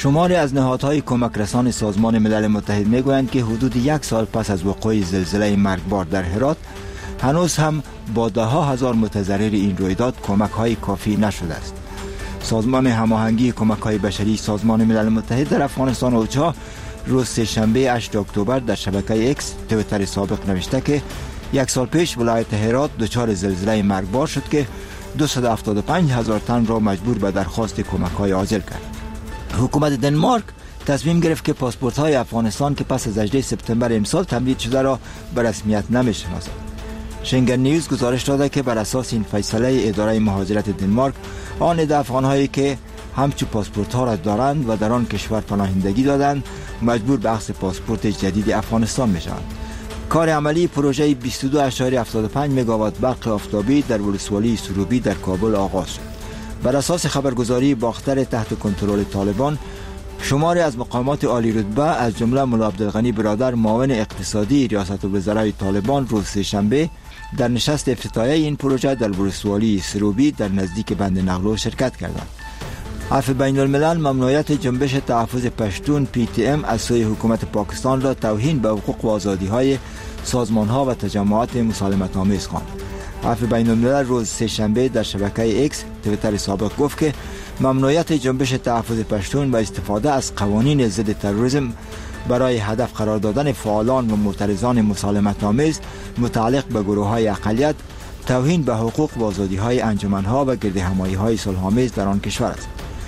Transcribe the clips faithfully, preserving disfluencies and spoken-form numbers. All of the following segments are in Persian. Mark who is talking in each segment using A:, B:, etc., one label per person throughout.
A: شماری از نهادهای کمک رسان سازمان ملل متحد میگویند که حدود یک سال پس از وقوع زلزله مرگبار در هرات هنوز هم با ده ها هزار متضرر این رویداد کمک های کافی نشده است. سازمان هماهنگی کمک های بشری سازمان ملل متحد در افغانستان اوچا روز سه‌شنبه هشتم اکتبر در شبکه ایکس توییتر سابق نوشته که یک سال پیش ولایت هرات دچار زلزله مرگبار شد که دویست و هفتاد و پنج هزار تن را مجبور به درخواست کمک های عاجل کرد. حکومت دنمارک تصمیم گرفت که پاسپورت های افغانستان که پس از هجدهم سپتامبر امسال تمدید شده را به رسمیت نمی‌شناسد. شنگن نیوز گزارش داده که بر اساس این فیصله اداره مهاجرت دنمارک آن عده افغان‌هایی که همچون پاسپورت ها را دارند و در آن کشور پناهندگی دادند مجبور به اخذ پاسپورت جدید افغانستان می‌شوند. کار عملی پروژه بیست و دو ممیز هفتاد و پنج مگاوات برق آفتابی در ولسوالی سروبی در کابل آغاز شد. بر اساس خبرگزاری باختر تحت کنترل طالبان، شماری از مقامات عالی رتبه از جمله مولا عبدالغنی برادر معاون اقتصادی ریاست الوزرای طالبان روز سه‌شنبه در نشست افتتاحیه این پروژه در ولسوالی سروبی در نزدیک بند نقلو شرکت کردند. عفو بین الملل ممنوعیت جنبش تحفظ پشتون پی تی ام از سوی حکومت پاکستان را توهین به حقوق و آزادی‌های سازمان‌ها و تجمعات مسالمت آمیز خواند. عفو بین الملل روز سه‌شنبه در شبکه ایکس توییتر سابق گفت که ممنوعیت جنبش تحفظ پشتون و استفاده از قوانین ضد تروریسم برای هدف قرار دادن فعالان و معترضان مسالمت آمیز متعلق به گروه‌های اقلیت توهین به حقوق و آزادی‌های انجمن‌ها و گردهمایی‌های صلح‌آمیز در آن کشور است.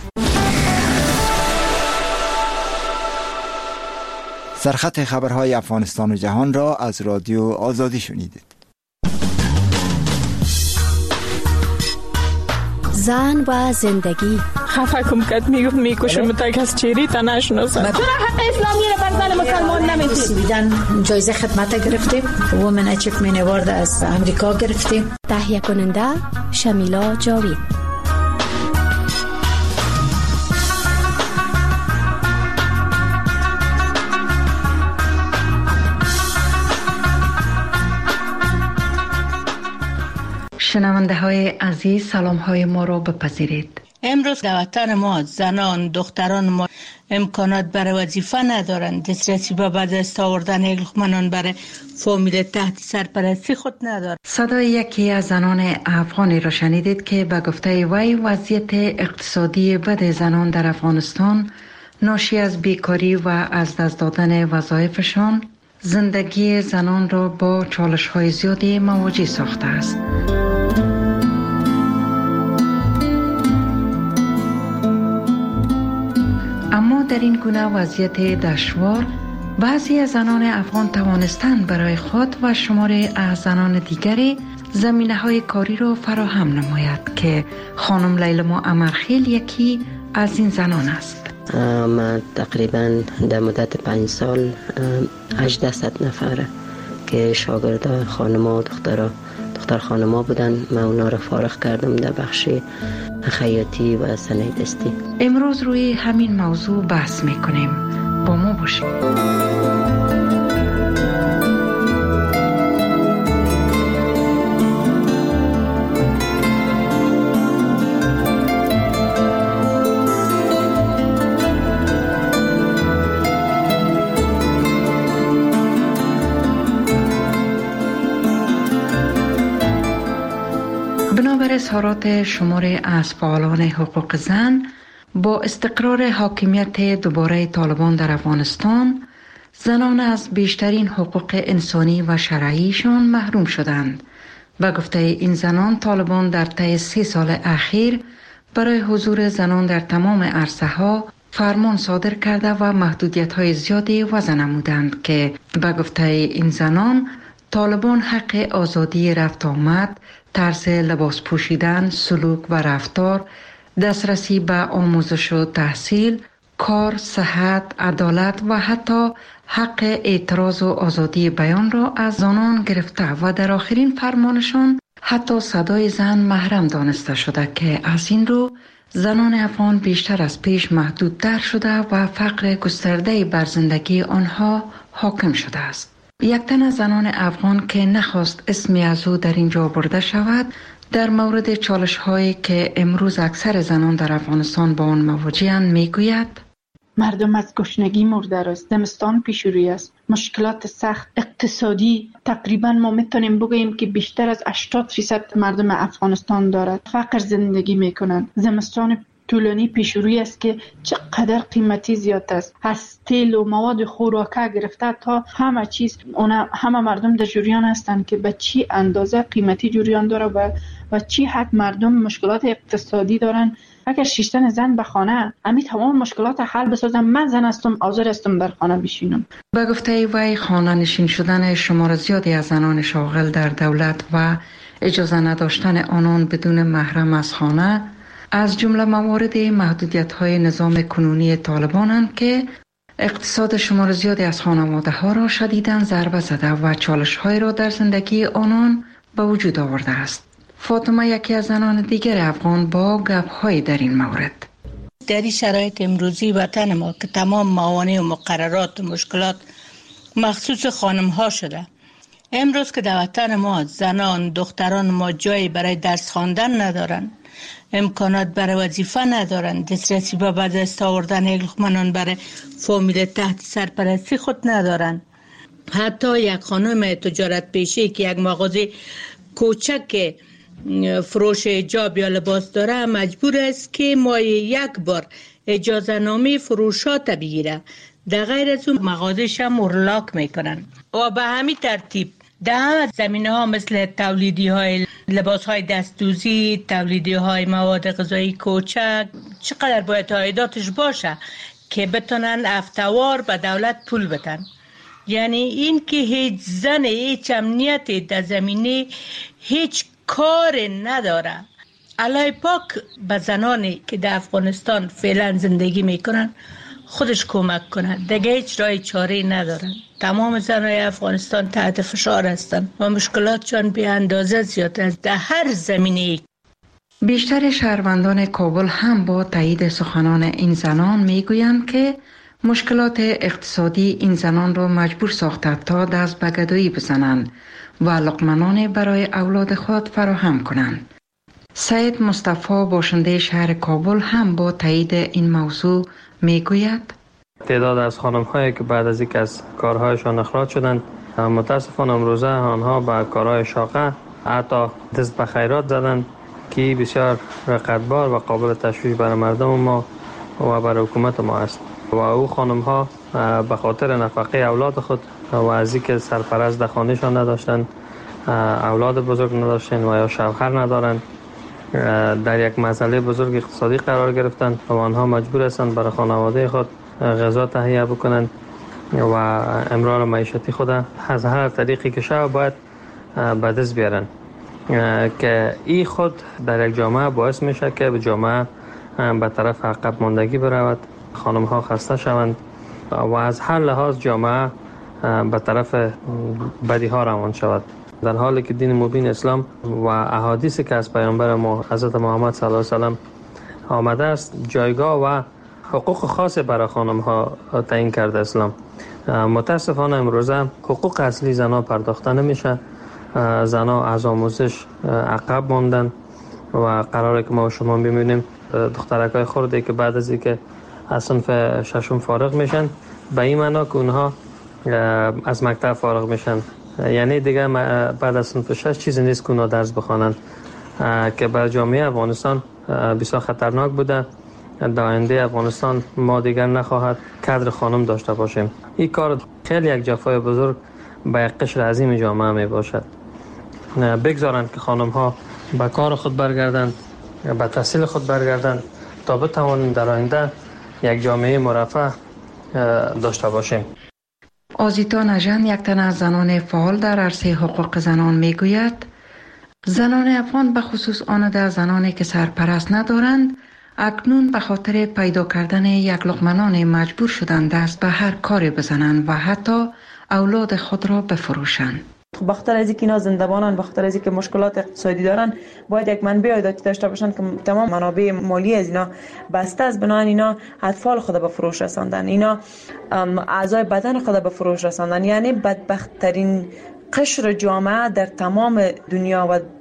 A: سرخط خبرهای افغانستان و جهان را از رادیو آزادی شنیدید.
B: زن و زندگی.
C: خفه کم کت میگفت میکشم تا کس چیری تا نشناسم.
D: چرا حق اسلامی را بر زن مسلمان نمیدید؟
E: سویدن جایزه خدمت گرفتیم، وومن اچیومنت اوارد از امریکا گرفتیم.
B: تهیه کننده شمیلا جاوید.
F: شنونده های عزیز، سلام های ما را بپذیرید.
D: امروز در وطن ما زنان دختران ما امکانات برای وظیفه ندارند، دسترسی به به دست آوردن لقمه برای فامیل تحت سرپرستی خود ندارند.
F: صدای یکی از زنان افغانی را شنیدید که به گفته وی وضعیت اقتصادی بد زنان در افغانستان ناشی از بیکاری و از دست دادن وظایفشان زندگی زنان را با چالش های زیادی مواجه ساخته است. اما در این گونه وضعیت دشوار بعضی از زنان افغان توانستند برای خود و شماری از زنان دیگری زمینه های کاری را فراهم نماید که خانم لیلما امرخیل یکی از این زنان است.
G: ما تقریبا در مدت پنج سال هجده صد نفره که شاگرد خانما و دخترها دختر خانما بودن، من اونا رو فارغ کردم در بخش خیاطی و صنایع دستی.
F: امروز روی همین موضوع بحث میکنیم، با ما باشید. بنابر اظهارات شماری از فعالان حقوق زن، با استقرار حاکمیت دوباره طالبان در افغانستان، زنان از بیشترین حقوق انسانی و شرعیشان محروم شدند. به گفته این زنان، طالبان در طی سه سال اخیر برای حضور زنان در تمام عرصه ها فرمان صادر کرده و محدودیت های زیادی وضع نمودند که به گفته این زنان، طالبان حق آزادی رفت آمد، طرز لباس پوشیدن، سلوک و رفتار، دسترسی به آموزش و تحصیل، کار، صحت، عدالت و حتی حق اعتراض و آزادی بیان را از زنان گرفته و در آخرین فرمانشان حتی صدای زن محرم دانسته شده که از این رو زنان افغان بیشتر از پیش محدودتر شده و فقر گسترده بر زندگی آنها حاکم شده است. یک تن از زنان افغان که نخواست اسمی از او در اینجا برده شود، در مورد چالش هایی که امروز اکثر زنان در افغانستان با آن مواجه‌اند میگوید:
H: مردم از گشنگی مرده است، زمستان پیش روی است، مشکلات سخت اقتصادی تقریبا ما میتونیم بگوییم که بیشتر از هشتاد فیصد مردم افغانستان دارد فقر زندگی میکنند. زمستان طولانی پیش روی است که چقدر قیمتی زیاد است، از تیل و مواد خوراکه گرفته تا همه چیز. اونا همه مردم در جریان هستند که به چی اندازه قیمتی جریان داره و و چی حد مردم مشکلات اقتصادی دارن. اگر شیشتن زن به خانه امی تمام مشکلات حل بسازم، من زن هستم، حاضر هستم در خانه بشینم.
F: به گفته وی خانه نشین شدن شمار زیادی از زنان شاغل در دولت و اجازه نداشتن آنان بدون محرم از خانه از جمله موارد محدودیت‌های نظام کنونی طالبانند که اقتصاد شمار زیادی از خانواده ها را شدیداً ضربه زده و چالش‌های را در زندگی آنان به وجود آورده است. فاطمه یکی از زنان دیگر افغان با گپ‌های در این مورد.
D: در این شرایط امروزی وطن ما که تمام موانع و مقررات و مشکلات مخصوص خانم ها شده، امروز که در وطن ما زنان دختران ما جایی برای درس خواندن ندارن، امکانات برای وظیفه ندارن، دسترسی به به دست آوردن یک لقمه برای فامیل تحت سرپرستی خود ندارن. حتی یک خانم تجارت پیشه که یک مغازه کوچک فروش حجاب یا لباس داره مجبور است که ماهی یک بار اجازه نامه فروشات بگیره، در غیر از اون مغازه‌ش هم اغلاق میکنن. و به همین ترتیب در همه زمینه ها مثل تولیدی های لباس های دستدوزی، تولیدی های مواد غذایی کوچک، چقدر باید عایداتش باشه که بتونن افتوار به دولت پول بدن. یعنی این که هیچ زن هیچ امنیت در زمینه هیچ کار نداره. الله پاک به زنانی که در افغانستان فعلا زندگی میکنن خودش کمک کنه، دیگه هیچ راه چاره ندارن. تمام زنای افغانستان تحت فشار هستن و مشکلاتشان به اندازه زیاد است در هر زمینه.
F: بیشتر شهروندان کابل هم با تایید سخنان این زنان میگویند که مشکلات اقتصادی این زنان را مجبور ساخته تا دست به گدایی بزنند و لقمنان برای اولاد خود فراهم کنند. سید مصطفی باشنده شهر کابل هم با تایید این موضوع میگوید
I: تعداد از خانم هایی که بعد از اینکه از کارهایشان اخراج شدند، متاسفانه امروزه آنها به کارهای شاقه حتی دست به خیرات زدند که بسیار رقتبار و قابل تشویش برای مردم ما و برای حکومت ما است. و او خانم ها به خاطر نفقه اولاد خود و از اینکه سرپرست در خانهشان نداشتند، اولاد بزرگ نداشتند و یا شوهر ندارند، در یک مسئله بزرگ اقتصادی قرار گرفتند و آنها مجبور هستند برای خانواده خود غذا تهیه بکنند و امرار معیشتی خود از هر طریقی که شود باید به دست بیارند که این خود در یک جامعه باعث میشه که به جامعه به طرف عقب ماندگی برود، خانم ها خسته شوند و از هر لحاظ جامعه به طرف بدی ها روان شود. در حالی که دین مبین اسلام و احادیثی که از پیامبر ما حضرت محمد صلی الله علیه و سلم آمده است جایگاه و حقوق خاص برای خانم ها تعیین کرده اسلام. متاسفانه امروزه حقوق اصلی زنها پرداخته نمیشه. زنها از آموزش عقب ماندن و قراره که ما و شما ببینیم دخترکای خردی که بعد از اینکه از صنف ششم فارغ میشن به این معنا که اونها از مکتب فارغ میشن، یعنی دیگه بعد از صنف شش چیزی نیست که اونها درس بخوانند که برای جامعه افغانستان بسیار خطرناک بوده. در آینده افغانستان ما دیگر نخواهد کادر خانم داشته باشیم. این کار خیلی یک جفای بزرگ به یک قشر عظیم جامعه می باشد. بگذارند که خانم ها به کار خود برگردند، به تحصیل خود برگردند تا بتوانیم در آینده یک جامعه مرفه داشته باشیم.
F: آزیتا نژند یک تن از زنان فعال در عرصه حقوق زنان میگوید زنان افغان به خصوص آن در زنانی که سرپرست ندارند اکنون به خاطر پیدا کردن یک لقمه نان مجبور شدند دست به هر کاری بزنند و حتی اولاد خود را بفروشند.
J: بخاطر از اینکه اینا زنده‌بانن، بخاطر از اینکه مشکلات اقتصادی دارن، باید یک منبع عایداتی داشته باشن که تمام منابع مالی از اینا بسته است. بنابراین اینا اطفال خود به فروش رساندن، اینا اعضای بدن خود به فروش رساندن. یعنی بدبخت‌ترین قشر جامعه در تمام دنیا و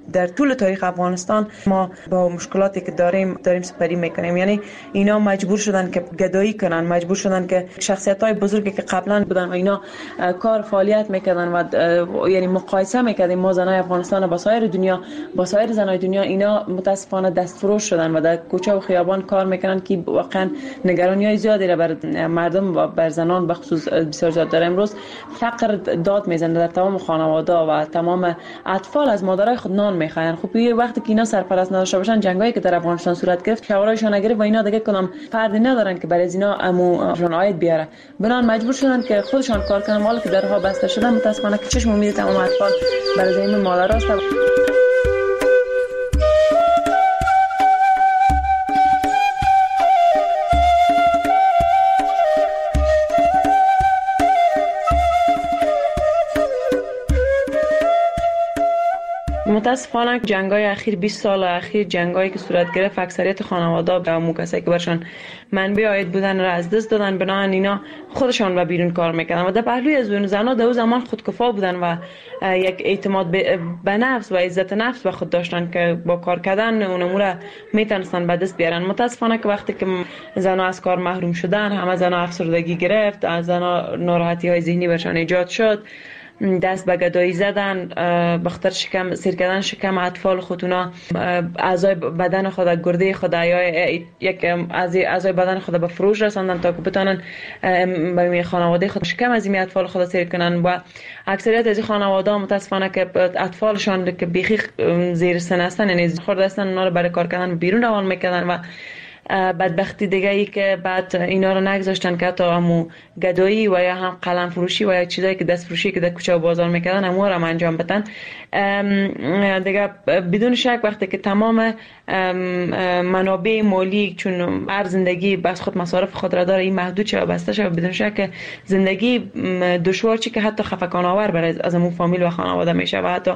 J: در طول تاریخ افغانستان ما با مشکلاتی که داریم داریم سپری میکنیم. یعنی اینا مجبور شدن که گدایی کنن، مجبور شدن که شخصیت‌های بزرگی که قبلا بودن و اینا کار فعالیت میکردن و یعنی مقایسه میکردیم ما زنای افغانستان با سایر دنیا، با سایر زنای دنیا، اینا متاسفانه دستفروش شدن و در کوچه و خیابان کار میکنن که واقعا نگرانی‌های زیادی را بر مردم و بر زنان به خصوص بسیار زیاد داره. امروز فقر داد میزنه در تمام خانواده و تمام اطفال از مادرای خود نان میخواین. خب یه وقتی که اینا سرپرست نداشته باشن، جنگایی که در افغانستان صورت گرفت، شورایشون نگرفت و اینا دیگه کدام فردی ندارن که برای اینا اموشون عاید بیاره، بنان مجبور شدن که خودشان کار کنن. حالا که درها بسته شدن متاسفانه که چشم امید تمام اطفال برای زمین مادر است. متاسفانه جنگ‌های اخیر بیست سال اخیر جنگایی که صورت گرفت، اکثریت خانواده به مو کسایی که برشان منبع عاید بودن را از دست دادن، بنابراین اینا خودشان به بیرون کار میکردن و در پهلوی از اون زنا در اون زمان خودکفا بودن و یک اعتماد به نفس و عزت نفس به خود داشتن که با کار کردن اون امور میتونستن به دست بیارن. متاسفانه که وقتی که زنا از کار محروم شدن، همه زنا افسردگی گرفت، از زنا ناراحتی‌های ذهنی برشان ایجاد شد، دست به گدایی زدن، بخاطر شکم سیر کردن شکم اطفال خودونا، اعضای بدن خود، گرده خود یا یک اعضای بدن خود به فروش رساندن تا که بتونن به خانواده خود شکم از این اطفال خود سیر کنن. و اکثریت از خانواده متاسفانه که اطفالشان که بیخی زیر سن هستن، یعنی خورده هستن، اونا رو برای کار کردن بیرون روان میکردن و بدبختی دیگه ای که بعد اینا رو نگذاشتن که حتی همو گدایی و یا هم قلم فروشی و یا چیزایی که دست فروشی که در کوچه و بازار میکردن همو رو انجام بدن. دیگه بدون شک وقتی که تمام منابع مالی چون هر زندگی بس خود مصارف خود را داره این محدود شه و بسته شه، بدون شک زندگی دشوار چی که حتی خفقان آور برای از همون فامیل و خانواده میشه و حتی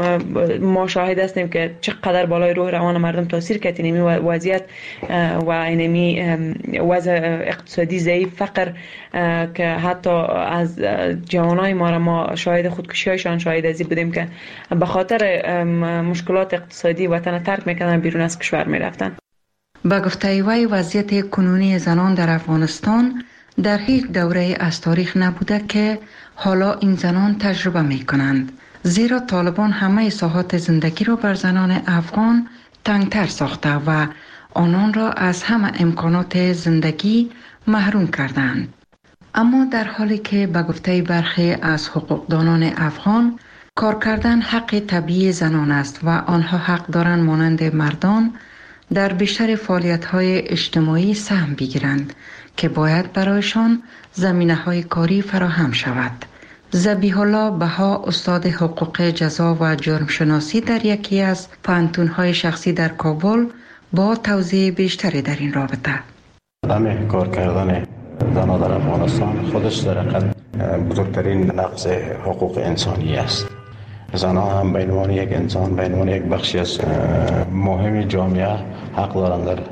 J: ما شاهد هستیم که چقدر بالای روح روان مردم تاثیر کرد این وضعیت و اینمی وضع اقتصادی ضعیف، فقر که حتی از جوانای ما را ما شاهد خودکشی‌هایشان شاهد ازی بودیم که به خاطر مشکلات اقتصادی وطن ترک میکردن، بیرون از کشور میرفتن.
F: با گفته وی وضعیت کنونی زنان در افغانستان در هیچ دوره از تاریخ نبوده که حالا این زنان تجربه میکنند، زیرا طالبان همه ساحات زندگی را بر زنان افغان تنگتر ساخته و آنان را از همه امکانات زندگی محروم کردند. اما در حالی که به گفته برخی از حقوقدانان افغان کار کردن حق طبیعی زنان است و آنها حق دارند مانند مردان در بیشتر فعالیت‌های اجتماعی سهم بگیرند که باید برایشان زمینه‌های کاری فراهم شود. ذبیح الله بها، استاد حقوق جزا و جرم شناسی در یکی از پانتون‌های شخصی در کابل، با توضیح بیشتری در این رابطه.
K: عدم کار کردن زنان در افغانستان خودش در حقیقت بزرگترین نقض حقوق انسانی است. زنان هم به عنوان یک انسان، به عنوان یک بخشی از مهم جامعه حق دارند در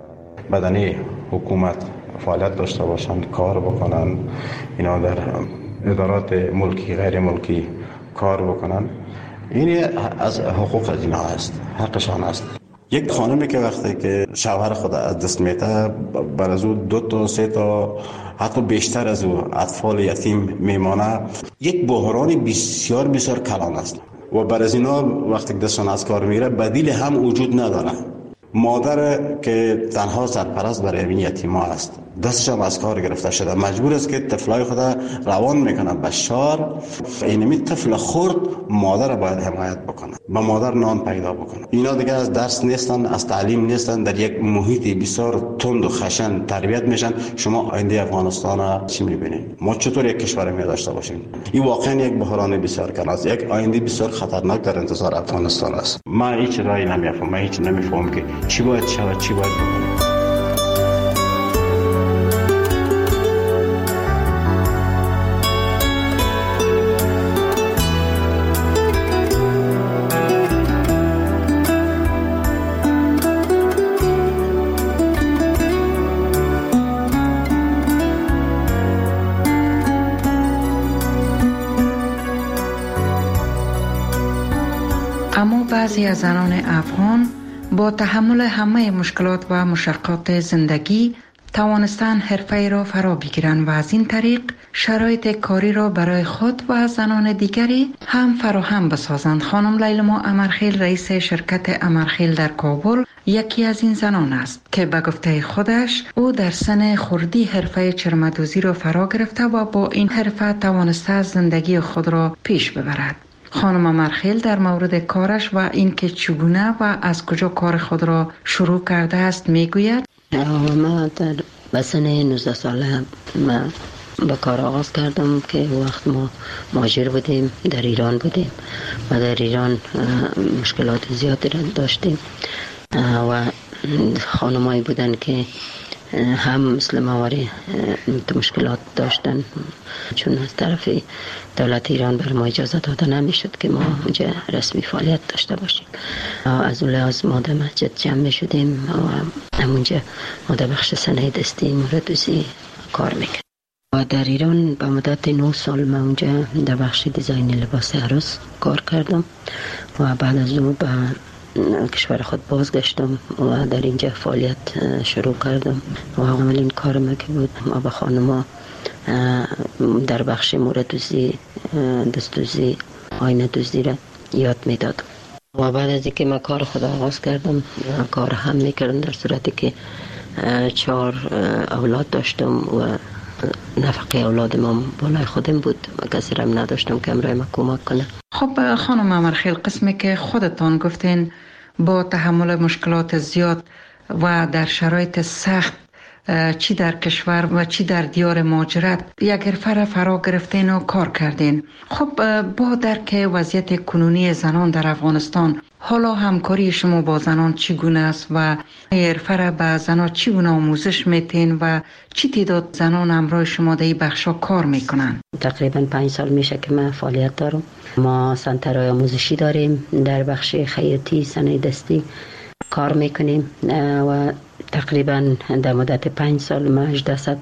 K: بدنه حکومت فعالیت داشته باشند، کار بکنند، اینا در ادارات ملکی غیر ملکی کار بکنند. این از حقوق از اینا است، حقشان است. یک خانمی که وقتی که شوهر خود از دست میده، بر از او دو تا سه تا حتی بیشتر از او اطفال یتیم میمانه، یک بحران بسیار بسیار کلان است و بر از اینا وقتی دستشان از کار میره بدیل هم وجود نداره. مادر که تنها سرپرست برای این یتیما است، دستش هم از کار گرفته شده، مجبور است که طفلای خود روان میکنه به شار. اینمی طفل خرد مادر باید حمایت بکنه، با مادر نان پیدا بکنه. اینا دیگه از درس نیستن، از تعلیم نیستن، در یک محیط بسیار تند و خشن تربیت میشن. شما آینده افغانستان چی میبینید؟ ما چطور یک کشور می داشته باشیم؟ این واقعا یک بحران بسیار کلان است، یک آینده بسیار خطرناک در انتظار افغانستان است. من هیچ راهی نمیفهمم، من هیچ نمیفهمم که چی باید شود، چی باید بکنیم.
F: بعضی از زنان افغان با تحمل همه مشکلات و مشقات زندگی توانستن حرفه را فرا بگیرند و از این طریق شرایط کاری را برای خود و زنان دیگری هم فراهم بسازند. خانم لیلما امرخیل رئیس شرکت امرخیل در کابل یکی از این زنان است که به گفته خودش او در سن خردی حرفه چرمدوزی را فرا گرفته و با این حرفه توانسته زندگی خود را پیش ببرد. خانم امرخیل در مورد کارش و اینکه چگونه و از کجا کار خود را شروع کرده است میگوید:
G: ما در بسن نوزده ساله ما به کار آغاز کردم که وقت ما مهاجر بودیم، در ایران بودیم و در ایران مشکلات زیادی را داشتیم و خانمایی بودن که هم مثل مواری مشکلات داشتن، چون از طرف دولت ایران بر ما اجازه داده نمیشد که ما اونجا رسمی فعالیت داشته باشیم. از اون لحاظ ما در مسجد جمع شدیم و همونجا ما در بخش صنایع دستی موردوزی کار میکردیم. و در ایران به مدت نه سال من اونجا در بخش دیزاین لباس عروس کار کردم و بعد از اون به کشور خود بازگشتم و در اینجا فعالیت شروع کردم و اولین کارم که بود ما به خانما در بخش موردوزی، دستوزی، آینه دوزی را یاد میدادم و بعد از اینکه من کار خود آغاز کردم کار هم میکردم در صورتی که چهار اولاد داشتم و نفقه اولاد ما بالای خودم بود و کسی رم نداشتم که امرای ما کمک کنه.
F: خب خانم امرخیل، قسمی که خودتان گفتین با تحمل مشکلات زیاد و در شرایط سخت چی در کشور و چی در دیار مهاجرت یک حرفه را فرا گرفتین و کار کردین. خب با درک وضعیت کنونی زنان در افغانستان، حالا همکاری شما با زنان چگونه است و حرفه را به زنان چگونه آموزش میتین و چی تعداد زنان همراه شما در این بخشا کار میکنن؟
G: تقریبا پنج سال میشه که من فعالیت دارم. ما سنترهای آموزشی داریم، در بخش خیاطی، صنایع دستی کار میکنیم و تقریبا در مدت پنج سال ما هجده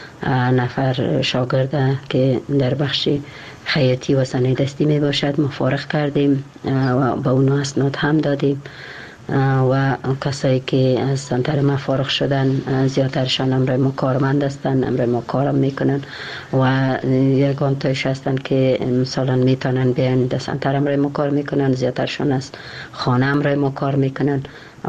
G: نفر شاگرده که در بخش خیاطی و صنایع دستی می باشد ما فارغ کردیم و با اونا اسناد هم دادیم و کسایی که از سنتر ما فارغ شدن زیادترشان امرای ما کارمند هستند، امرای ما کارم میکنن و یگان تایش هستن که مثلا میتونن بیان در سنتر امرای ما کار میکنن، زیادترشان از خانه امرای ما کار میکنن.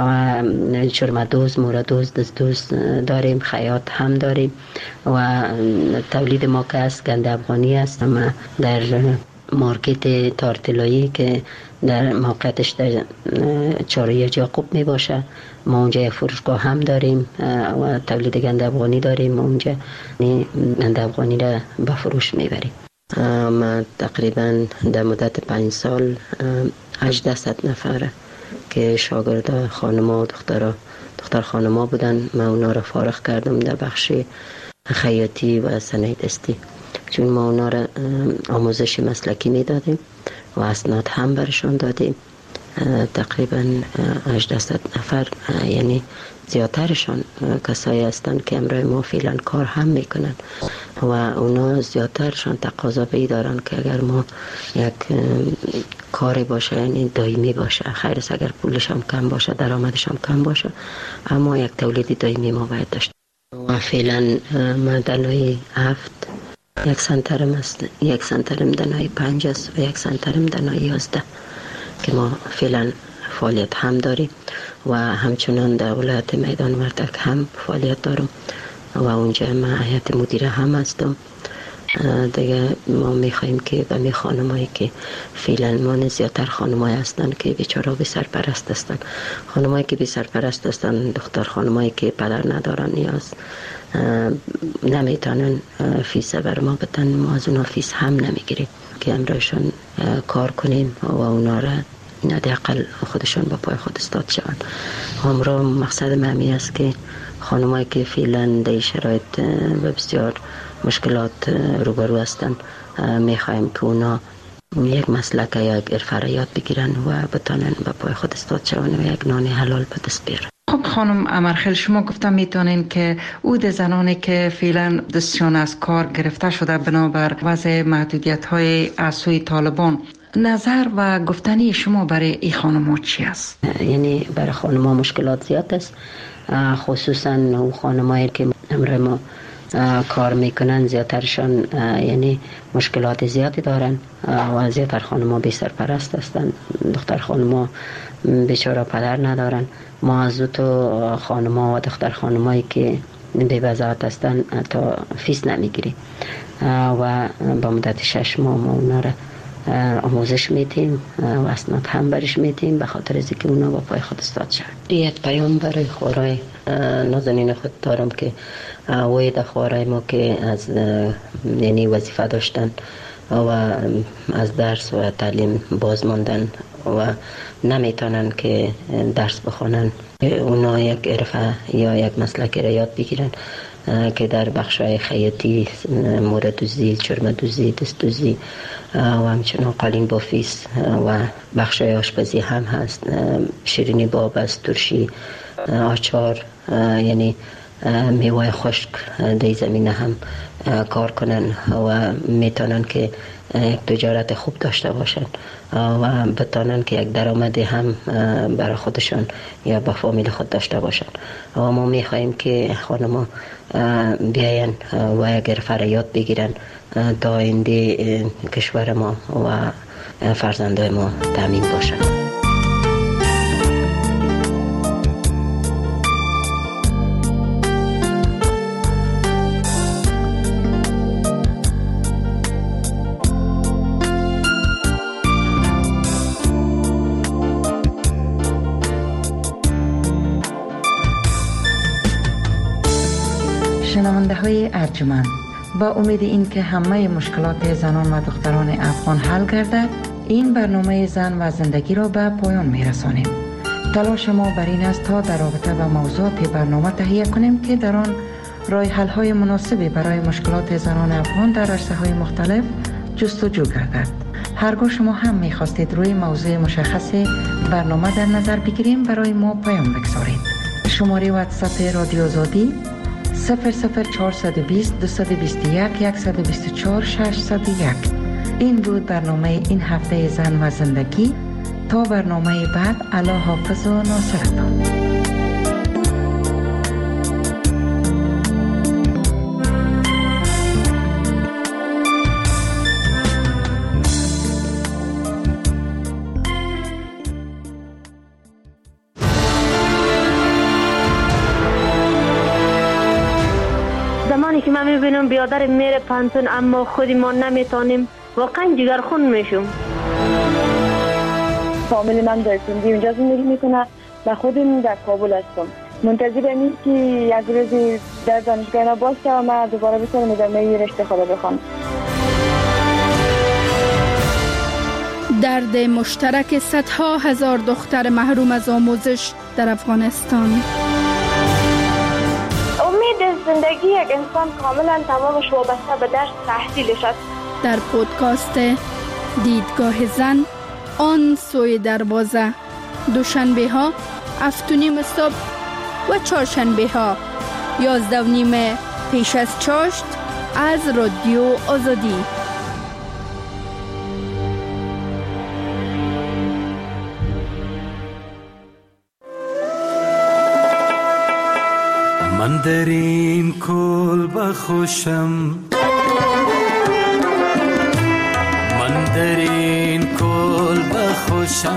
G: چرمدوز، موردوز، دستدوز داریم، خیاط هم داریم و تولید ما که است گند افغانی است. اما در مارکت تارتلایی که در موقعیتش در چهارراه یعقوب می باشه ما اونجا یک فروشگاه هم داریم و تولید گند افغانی داریم. ما اونجا گند افغانی را به فروش میبریم. ما تقریبا در مدت پنج سال هجده نفر که شاگرد خانما و دخترها دختر خانما بودن من اونا را فارغ کردم در بخش خیاطی و صنایع دستی، چون ما اونا را آموزش مسلکی میدادیم و اسناد هم برشان دادیم. تقریبا هجده نفر، یعنی زیادترشان کسایی هستند که امرای ما فعلا کار هم میکنن و اونا زیادترشان تقاضا بی دارن که اگر ما یک کاری باشه، یعنی دائمی باشه، خیر است اگر پولش هم کم باشه، درآمدش هم کم باشه، اما یک تولید دائمی ما باید داشت. و فعلا ما در نوعی هفت یک سنترم است، یک سنترم در نوعی پنج است و یک سنترم در نوعی یازده که ما فعلا فعالیت هم داریم و همچنان در ولایت میدان مردک هم فعالیت دارم و اونجا من هیئت مدیره هم هستم. دیگه ما میخوایم که به می خانمایی که فعلا ما زیادتر خانمایی هستن که بیچاره بی سرپرست هستن، خانمایی که بی سرپرست هستن، دختر خانمایی که پدر ندارن، نیاز نمیتونن فیس بر ما بدن، ما از اونا فیس هم نمیگیریم که امرایشان کار کنیم و اونا را حداقل خودشان با پای خود استاد شوند. همراه مقصد مهمی است که خانمایی که فعلا در شرایط بسیار مشکلات روبرو هستند میخوایم که اونا یک مسلک یا یک حرفه یاد بگیرن و بتانن با پای خود استاد شوند و یک نان حلال به دست بیارن.
F: خب خانم امرخیل، شما گفتم میتونین که عود زنانی که فعلا دستشان از کار گرفته شده بنابر وضع محدودیت های از سوی طالبان نظر و گفتنی شما برای این خانم‌ها چی است؟
G: یعنی برای خانم‌ها مشکلات زیاد است، خصوصا اون خانم‌هایی که امر ما کار میکنن زیادترشان یعنی مشکلات زیادی دارن و زیادتر خانم‌ها بی سرپرست هستند. دختر خانم‌ها بیچاره پدر ندارن. ما از تو خانم‌ها و دختر خانم‌هایی که بی وضاحت هستند تا فیس نمیگیریم و با مدت شش ماه ما اونا را آموزش میتیم و اسناد هم برش میتیم به خاطر از اینکه اونا با پای خود استاد شد. یک پیام برای خوارای نازنین خود دارم که وید خوارای ما که از یعنی وظیفه داشتن و از درس و تعلیم باز ماندن و نمیتونن که درس بخونن، اونا یک عرفه یا یک مسلک را یاد بگیرن که در بخش‌های خیاطی، مورد دوزی، چرم دوزی، دست دوزی و همچنان قالین بافیس و بخش‌های آشپزی هم هست، شیرینی باب است، ترشی، آچار، یعنی میوه خشک در زمینه هم کار کنن و میتونن که یک تجارت خوب داشته باشن و بتونن که یک درآمدی هم برای خودشان یا با فامیل خود داشته باشن. و ما میخواهیم که خانم‌ها بیاین و یک حرفه را یاد بگیرن تا آینده کشور ما و فرزندای ما تامین باشن.
F: شنونده های ارجمند، با امید این که همه مشکلات زنان و دختران افغان حل گردد، این برنامه زن و زندگی را به پایان می رسانیم. تلاش ما بر این است تا در رابطه با موضوعات برنامه تهیه کنیم که در آن راه حل های مناسبی برای مشکلات زنان افغان در عرصه های مختلف جستجو گردد. هرگاه شما هم می خواستید روی موضوع مشخص برنامه در نظر بگیریم، برای ما پیام بگذارید. شماره واتساپ رادیو آزادی صفر صفر چهارصد و بیست دویست و بیست و یک صد و بیست و چهار ششصد و یک. این بود برنامه این هفته زن و زندگی. تا برنامه بعد، الله حافظ و ناصرتان.
L: زمانی که من میبینم بیادر میره پانتون اما خودی ما نمیتونیم، واقعا جگرخون میشم.
M: فامیل من در سندی اونجا زندگی میکنه و خودم در کابل هستم. منتظر این که یک روزی در دانشگاه باشه و من دوباره بتونم ادامه رشته خود بخوام.
N: درد مشترک صدها هزار دختر محروم از آموزش در افغانستان.
O: امید زندگی یک انسان کاملا تمامش وابسته به درس تحصیلش است.
N: در پودکاست دیدگاه زن، آن سوی دروازه، دوشنبه ها هفت و نیم صبح و چهارشنبه ها یازده و نیم پیش از چاشت از رادیو آزادی.
P: من در این کلبه خوشم، من در این کلبه خوشم،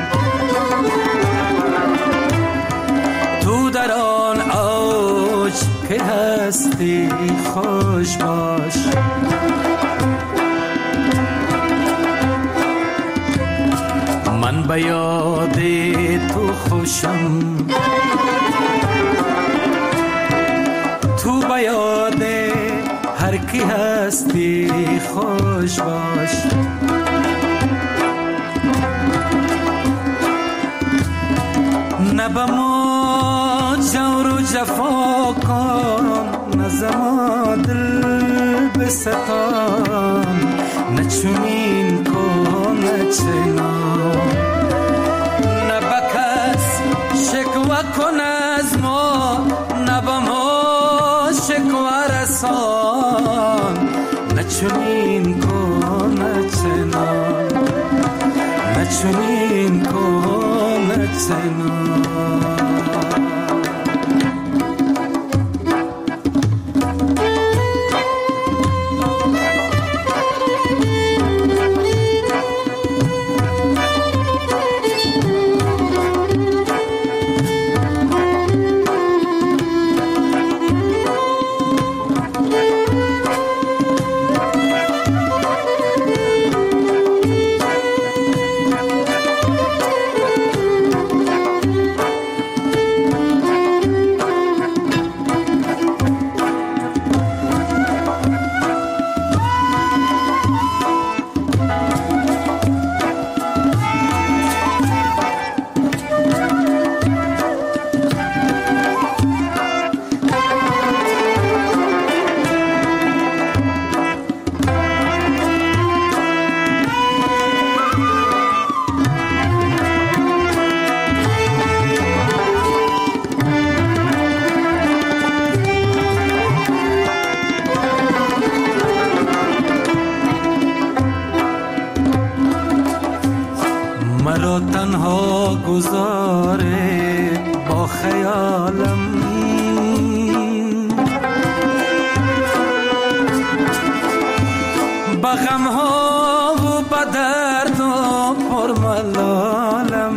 P: تو در آن اوج که هستی خوش باش. من به یاد تو خوشم، تو به یاد هر کی هستی خوش باش. نه به ما جور و جفا کن، نه زما دل بستان، نه چنین کن نه چنان، نه به کس شکوه کن از ما، نه به ما شکوه رسان، نه چنین کن نه چنان. نچونین کن چنان مرا تنها گذاره با خیالم با غم ها و با درد و پرملالم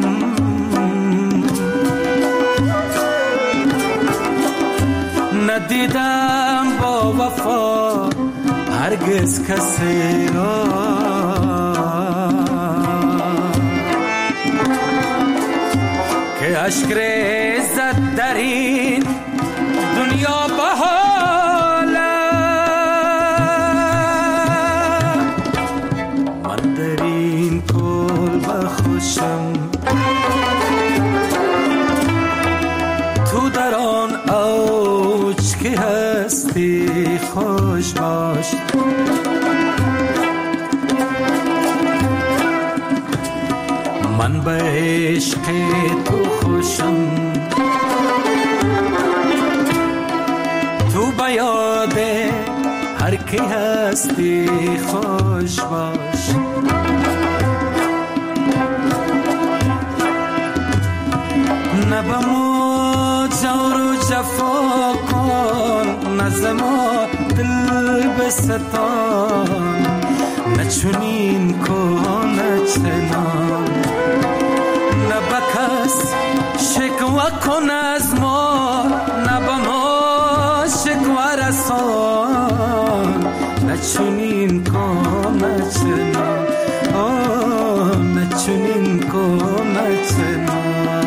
P: ندیدم با وفا هرگز کسی را که اشک ریزد در این دنیا به حالم من در این کلبه خوشم تو در آن اوج که هستی خوش باش من به عشق تو خوشم تو به یاد هر کی هستی خوش باش نه به ما جور و جفا کن نه زما دل بستان نه چنین کن نه چنان نه به کس شکوه کن از ما نه به ما شکوه رسان نه چنین کن نه چنان آه نه چنین کن نه چنان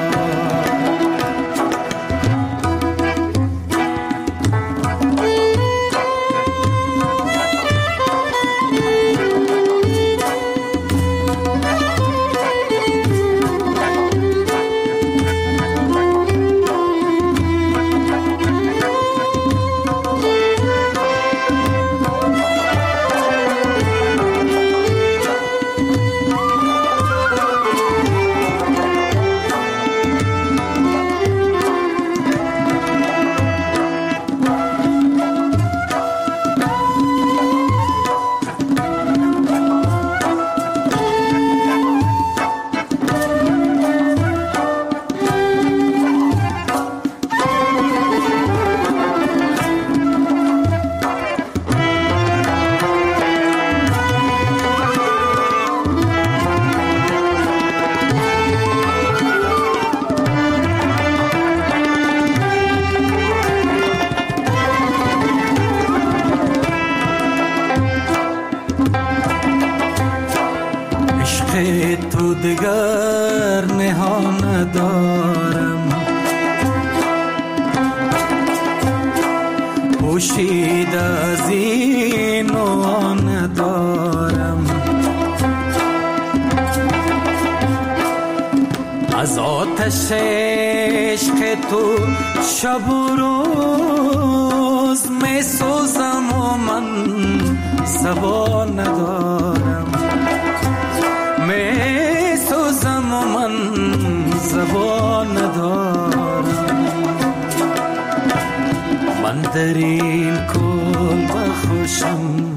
P: تو دیگر نهان دارم پوشید از این آن دارم از آتش عشق تو شب و روز می سوزم و من زبان ندارم می سوزم و من زبان ندارم من در این کلبه خوشم